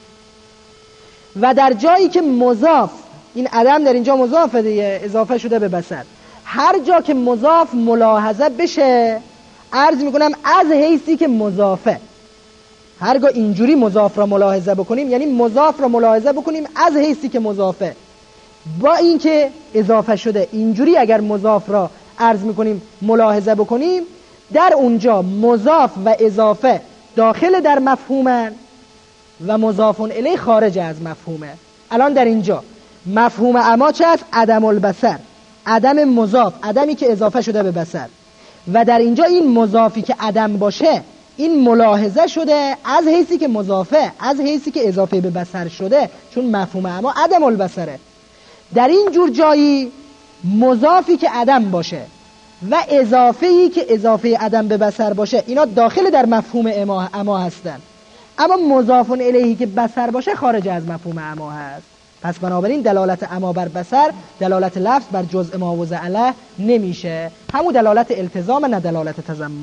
و در جایی که مضاف، این عدم در اینجا مضافه دیگه، اضافه شده به بصر، هر جا که مضاف ملاحظه بشه، عرض میکنم از حیثی که مضافه، هرگاه اینجوری مضاف را ملاحظه بکنیم یعنی مضاف را ملاحظه بکنیم از حیثی که مضافه، با اینکه اضافه شده، اینجوری اگر مضاف را عرض میکنیم ملاحظه بکنیم، در اونجا مضاف و اضافه داخل در مفهومن و مضاف الیه خارج از مفهومه. الان در اینجا مفهوم عما چه است؟ عدم البصر، عدم مضاف، عدمی که اضافه شده به بصر، و در اینجا این مضافی که عدم باشه این ملاحظه شده از حیثی که مضافه، از حیثی که اضافه به بصر شده، چون مفهوم عما عدم البصره. در این جور جایی مضافی که عدم باشه و اضافه‌ای که اضافه عدم به بصر باشه اینا داخل در مفهوم عما هستن، اما مضاف الیهی که بصر باشه خارج از مفهوم عما هست. پس بنابراین دلالت عما بر بصر دلالت لفظ بر جزء ما وضع علیه نمیشه، همون دلالت التزام نه دلالت تضمن.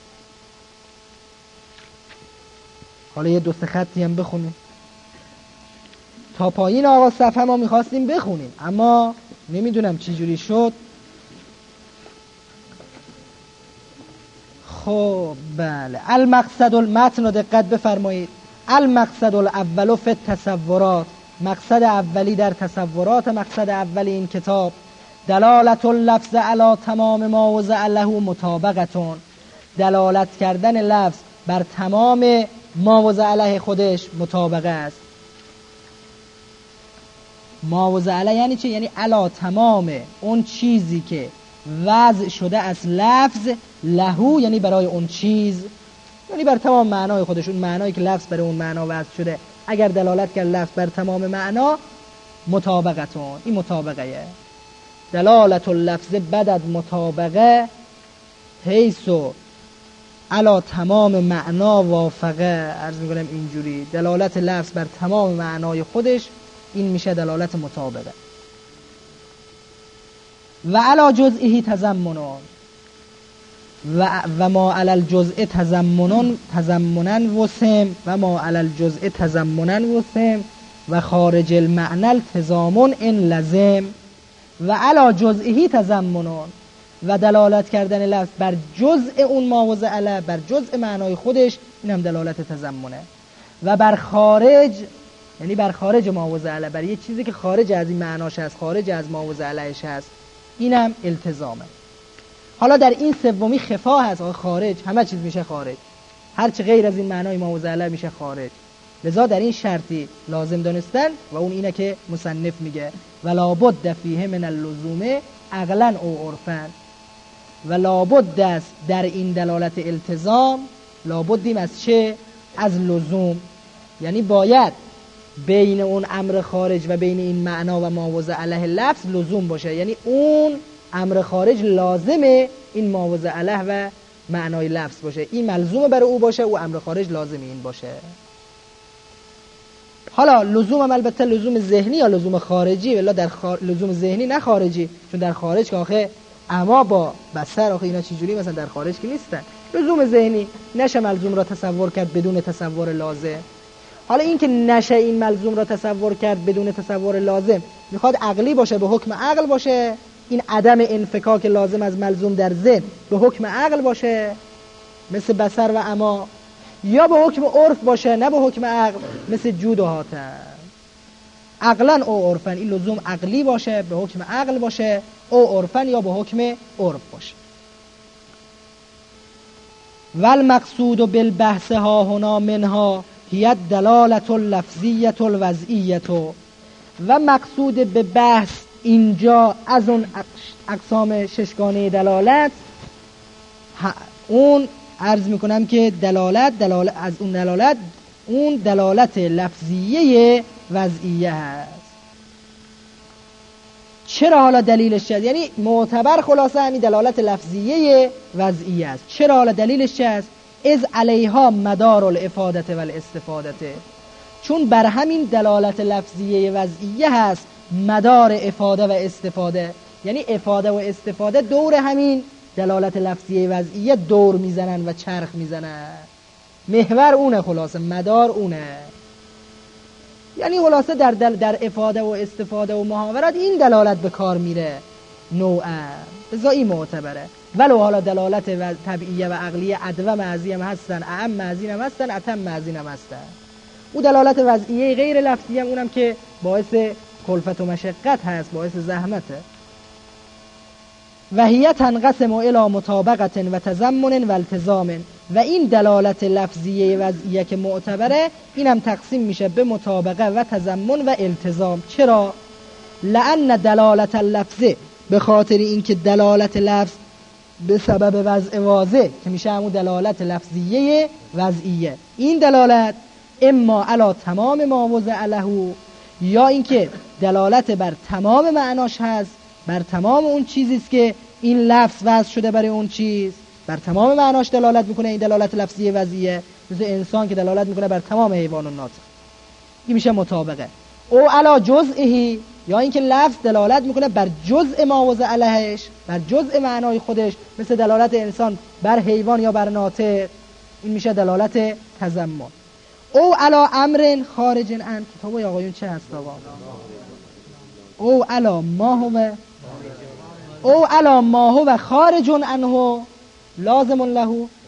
حالا یه دو سه خطی هم بخونیم تا پایین آقا صفحه ما میخواستیم بخونیم اما نمیدونم چی جوری شد. خب بله، المقصد المتن رو دقت بفرمایید. المقصد الاول فی التصورات، مقصد اولی در تصورات، مقصد اولی این کتاب، دلالت اللفظ علی تمام ما وضع له مطابقتون، دلالت کردن لفظ بر تمام ما وضع له خودش مطابقه است. ما وضع له یعنی چه؟ یعنی علی تمام اون چیزی که وضع شده از لفظ، لهو یعنی برای اون چیز، یعنی بر تمام معنای خودش، اون معنایی که لفظ برای اون معنا وضع شده، اگر دلالت کرد لفظ بر تمام معنا، مطابقتون، این مطابقه. دلالت اللفظ بدد مطابقه حیثو علا تمام معنا وافقه. عرض میکنم اینجوری دلالت لفظ بر تمام معنای خودش، این میشه دلالت مطابقه. و علا جزئی تضمنون و و ما علی الجزء تضمنون تضمنن وسم و ما علی الجزء تضمنن وسم و خارج المعنى التزامن ان لزم. و علی جزئی تضمنون، و دلالت کردن لفظ بر جزء اون ما وضع علی، بر جزء معنای خودش، این هم دلالت تضمنه. و بر خارج یعنی بر خارج ما وضع علی، بر یه چیزی که خارج از این معناش هست، خارج از ما وضع علیش هست، اینم التزامه. حالا در این سومی خفا هست، خارج همه چیز میشه خارج، هر چی غیر از این معنای ما وضع علی میشه خارج. لذا در این شرطی لازم دانستن و اون اینه که مصنف میگه و لابد فیه من اللزوم عقلا او عرفن. و لابد است در این دلالت التزام، لابدیم از چه؟ از لزوم، یعنی باید بین اون امر خارج و بین این معنا و ما وضع علیه لفظ لزوم باشه، یعنی اون امر خارج لازمه این ما وضع علیه و معنای لفظ باشه، این ملزوم برای او باشه، او امر خارج لازم این باشه. حالا لزوم هم البته لزوم ذهنی یا لزوم خارجی، ولی در خار... لزوم ذهنی نه خارجی، چون در خارج که آخه اما با بصر آخه اینا چجوری مثلا در خارج که نیستن. لزوم ذهنی نشه ملزوم را تصور کرد بدون تصور لازم. حالا این که نشه این ملزوم را تصور کرد بدون تصور لازم، میخواد عقلی باشه، به حکم عقل باشه، این عدم انفکاک لازم از ملزوم در ذهن به حکم عقل باشه مثل بصر و اما، یا به حکم عرف باشه نه به حکم عقل مثل جود و هاتن. عقلا او عرفن، این لزوم عقلی باشه، به حکم عقل باشه، او عرفن یا به حکم عرف باشه. والمقصود بالبحث ها هنا منها هی دلالت اللفظیت الوضعیت. و مقصود به بحث اینجا از اون اقسام ششگانه دلالت، اون عرض میکنم که دلالت, دلالت از اون دلالت اون دلالت لفظیه وضعیه هست. چرا حالا دلیلش چه؟ یعنی معتبر خلاصه همین دلالت لفظیه وضعیه است. چرا حالا دلیلش چه است؟ از علیها مدار الافاده و الاستفاده، چون بر همین دلالت لفظیه وضعیه هست مدار افاده و استفاده، یعنی افاده و استفاده دور همین دلالت لفظیه وضعیه دور میزنن و چرخ میزنن، محور اونه، خلاصه مدار اونه. یعنی خلاصه در, دل در افاده و استفاده و محاورات این دلالت به کار میره نوعا، بذار این معتبره. ولو حالا دلالت و طبیعیه و عقلیه ادوه معزی هم هستن، اعم معزی هم هستن، اتم معزی هم هستن. او دلالت وضعیه غیر لفظی هم اونم که باعث کلفت و مشقت هست، باعث زحمته. و هی تنقسم الی مطابقت و تضمن و التزام. و این دلالت لفظیه وضعیه که معتبره این هم تقسیم میشه به مطابقه و تضمن و التزام. چرا؟ لأن دلالت اللفظ، به خاطر اینکه دلالت لفظ به سبب وضع واضح که میشه همون دلالت لفظیه وضعیه، این دلالت اما علی تمام ما وضع له، یا اینکه دلالت بر تمام معناش هست، بر تمام اون چیزیست که این لفظ وضع شده برای اون چیز، بر تمام معناش دلالت میکنه. این دلالت لفظیه وضعیه مثل انسان که دلالت میکنه بر تمام حیوان و ناطق، این میشه مطابقه. او علی جزئی، یا اینکه لفظ دلالت میکنه بر جزء ما وضع علیهش، بر جزء معنای خودش، مثل دلالت انسان بر حیوان یا بر ناطق، این میشه دلالت تضمن. او علی امر خارج عن، کتاب آقایون چه هست آقا؟ او علی ما هو او علی ما هو خارج عنه لازم له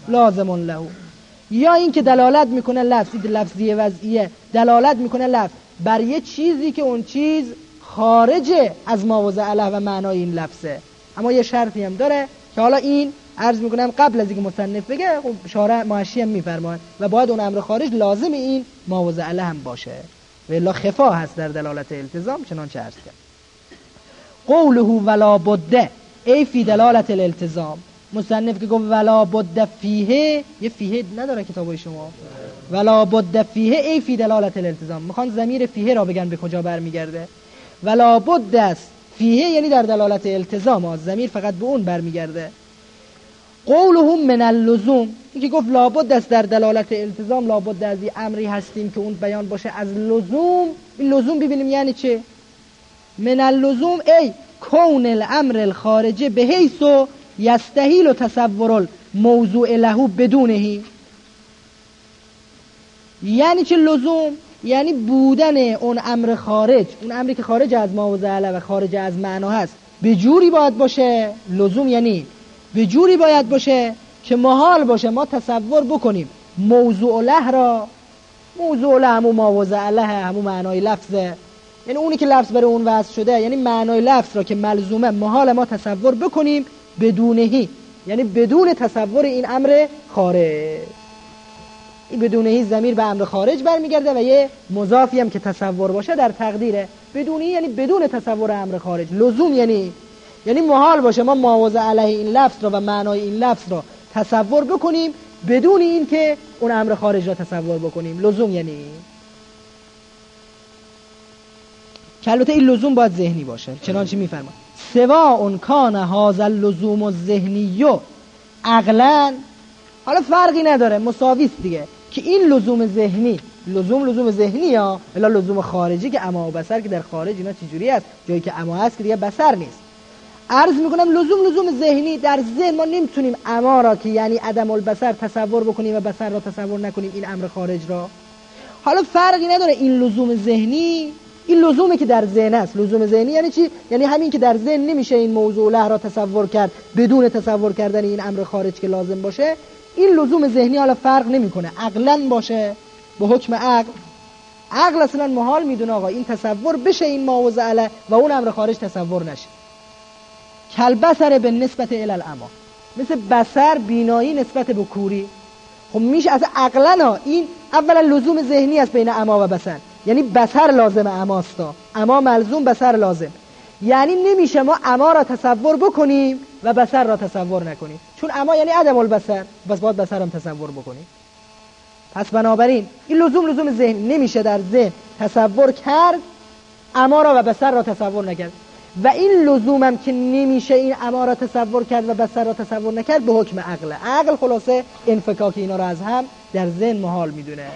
لازم له. یا این که دلالت میکنه لفظی لفظیه وضعیه دلالت میکنه لفظ بر یه چیزی که اون چیز خارجه از مواضع له و معنای این لفظه. اما یه شرطی هم داره که حالا این عرض میکنم قبل از اینکه مصنف بگه خب شارع محشی هم میفرماید و باید اون امر خارج لازم این مواضع له هم باشه و الا خفا هست در دلالت التزام چنانچه عرض کرد. قوله ولا بد ای فی دلالت الالتزام، مصنف که گفت ولا بد فیه، یه فیه نداره کتابای شما، ولا بد فیه ای فی دلالت الالتزام، میخوان ضمیر فیه را بگن به کجا برمیگرده. ولا بد است فیه یعنی در دلالت التزام، ضمیر فقط به اون برمیگرده. قولهم من اللزوم، این که گفت لابد است در دلالت التزام لابد از این امری هستیم که اون بیان باشه از لزوم. این لزوم ببینیم یعنی چه. من اللزوم ای کون الامر الخارجه به حیث یستحیل تصور الموضوع له بدونه. یعنی چه لزوم؟ یعنی بودن اون امر خارج، اون امری که خارج از مواضع له و خارج از معنا هست به جوری باید باشه. لزوم یعنی به جوری باید باشه که محال باشه ما تصور بکنیم موضوع له را، موضوع له همون مواضع له همون معنای لفظه، یعنی اونی که لفظ برای اون وضع شده، یعنی معنای لفظ را که ملزومه محال ما تصور بکنیم بدونهی، یعنی بدون تصور این امر خارج. این بدونهی ضمیر به امر خارج برمیگرده و یه مضافی هم که تصور باشه در تقدیره. بدونهی یعنی بدون تصور امر خارج. لزوم یعنی یعنی محال باشه ما مواضع علیه این لفظ را و معنای این لفظ را تصور بکنیم بدون این که اون امر خارج را تصور بکنیم. لزوم یعنی که البته این لزوم باید ذهنی باشه، چنانچه میفرما سواء کان هذا اللزوم الذهنی عقلا، حالا فرقی نداره مساویست دیگه که این لزوم ذهنی، لزوم لزوم ذهنی یا الا لزوم خارجی که اما و بصر که در خارج اینا چجوری است، جایی که اما هست که دیگه بصر نیست. عرض میکنم لزوم لزوم ذهنی در ذهن ما نمیتونیم اما را که یعنی عدم البصر تصور بکنیم و بصر را تصور نکنیم این امر خارج را. حالا فرقی نداره این لزوم ذهنی، این لزومی که در ذهن است. لزوم ذهنی یعنی چی؟ یعنی همین که در ذهن نمیشه این موضوع له را تصور کرد بدون تصور کردن این امر خارج که لازم باشه. این لزوم ذهنی حالا فرق نمیکنه عقلاً باشه به حکم عقل. عقل اصلا محال میدونه آقا این تصور بشه این مواضع له و اون امر خارج تصور نشه. کل بصر به نسبت الی الاما، مثل بصر بینایی نسبت به کوری. خب میشه از عقلاً این اولا لزوم ذهنی است بین اما و بصر، یعنی بصر لازم اماستا، اما ملزوم بصر لازم. یعنی نمیشه ما اما را تصور بکنیم و بصر را تصور نکنیم، چون اما یعنی عدم البصر، بس باید بصر هم تصور بکنیم. پس بنابراین این لزوم لزوم ذهن نمیشه در ذهن تصور کرد اما را و بصر را تصور نکرد، و این لزوم هم که نمیشه این اما را تصور کرد و بصر را تصور نکرد به حکم عقل. عقل خلاصه انفکاک اینا را از هم در ذهن محال میدونه.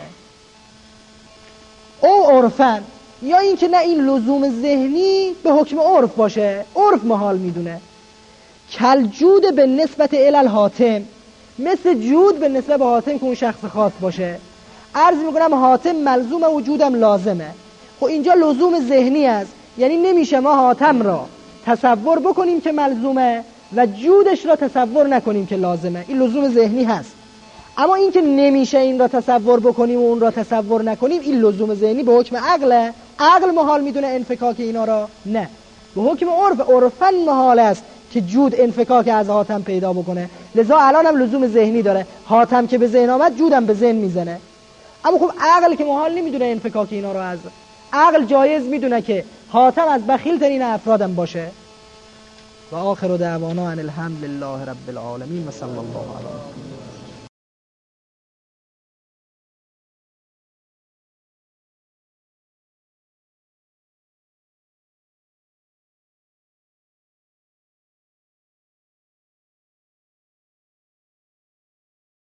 او عرفن، یا این که نه این لزوم ذهنی به حکم عرف باشه، عرف محال میدونه. کل جود به نسبت الی الحاتم، مثل جود به نسبت به حاتم که اون شخص خاص باشه. عرض میکنم حاتم ملزوم وجودم لازمه. خب اینجا لزوم ذهنی است، یعنی نمیشه ما حاتم را تصور بکنیم که ملزومه و جودش را تصور نکنیم که لازمه. این لزوم ذهنی هست. اما این که نمیشه این را تصور بکنیم و اون را تصور نکنیم، این لزوم ذهنی به حکم عقله. عقل محال میدونه انفکاک اینا را، نه به حکم عرف. عرفاً محال است که جود انفکاک از حاتم پیدا بکنه، لذا الان هم لزوم ذهنی داره. حاتم که به ذهن آمد جودم به ذهن میزنه. اما خب عقل که محال نمیدونه انفکاک اینا را، از عقل جایز میدونه که حاتم از بخیل ترین افرادم باشه. و آخر دعوانا ان الحمد لله رب العالمین و صلی الله علیه